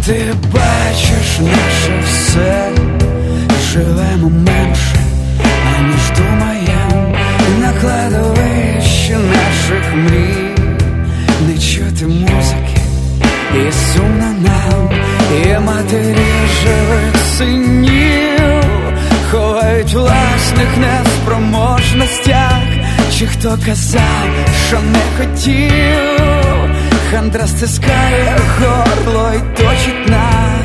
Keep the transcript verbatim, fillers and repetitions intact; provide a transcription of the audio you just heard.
Ти бачиш наше все, живемо менше, аніж думаєм, на кладовищі наших мрій. Не чути музики і сумно нам, і матері живих синів ховають в власних неспроможностях. Чи хто казав, що не хотів, хандра стискає горло і точить нас.